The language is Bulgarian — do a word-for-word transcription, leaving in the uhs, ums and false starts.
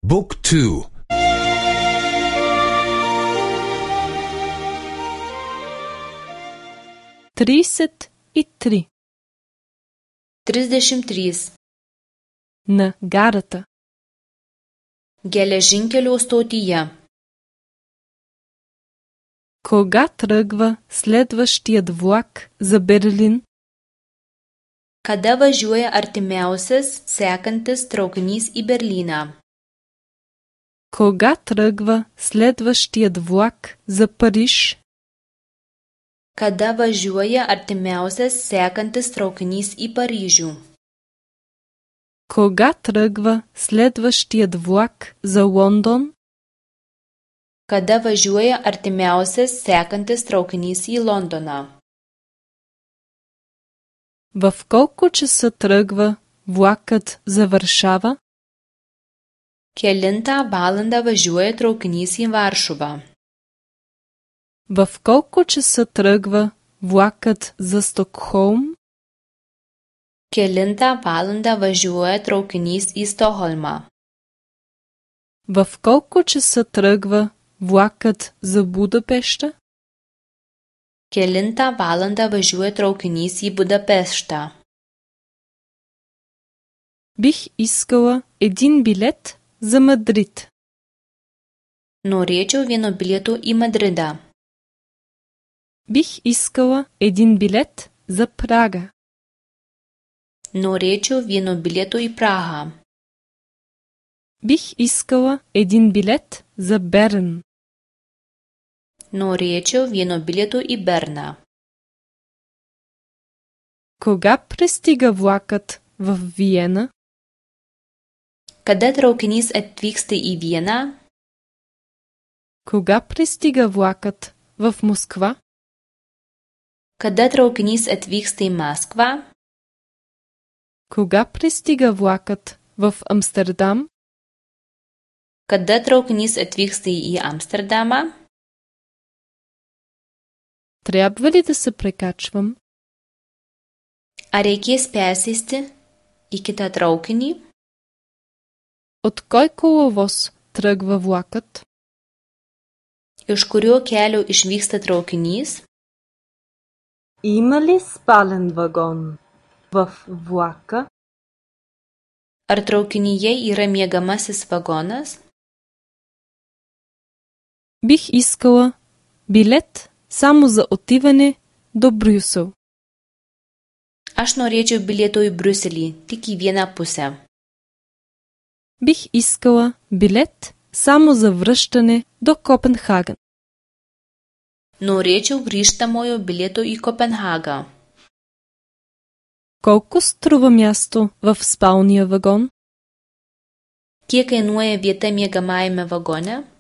Book two. Тридесет и три. Trisdešimt trys. На гарата. Geležinkelio stotyje. Кога тръгва следващият влак за Берлин? Kada važiuoja artimiausias sekantis traukinys į Berlyną? Кога тръгва следващият влак за Париж? Kada važiuoja artimiausias sekantis traukinys į Paryžių? Кога тръгва следващият влак за Лондон? Kada važiuoja artimiausias sekantis traukinys į Londoną? В колко часа тръгва влакът за Варшава? Kelintą valandą važiuoja traukinys į Varšuvą? В колко часа тръгва влакът за Стокхолм? Kelintą valandą važiuoja traukinys į Stokholmą? В колко часа тръгва влакът за Будапеща? Kelintą valandą važiuoja traukinys į Budapeštą? Бих искала един билет за Мадрид. Norėčiau vieno bilieto į Madridą. Бих искала един билет за Прага. Norėčiau vieno bilieto į Prahą. Бих искала един билет за Берн. Norėčiau vieno bilieto į Berną. Кога пристига влакът в Виена? Kada traukinys atvyksta į Vieną? Кога пристига влакът в Москва? Kada traukinys atvyksta į Maskvą? Кога пристига влакът в Амстердам? Kada traukinys atvyksta į Amsterdamą? Трябва ли да се прекачвам? Ar reikės persėsti į kitą traukinį? От кой коловоз тръгва влакът? Iš kurio kelio išvyksta traukinys? Има ли спален вагон в влака? Ar traukinyje yra miegamasis vagonas? Бих искала билет само за отиване до Брюсел. Aš norėčiau bilieto į Briuselį, tik į vieną pusę. Бих искала билет само за връщане до Копенхаген. Norėčiau grįžtamojo bilieto į Kopenhagą. Колко струва място в спалния вагон? Kiek kainuoja vieta miegamajame vagone?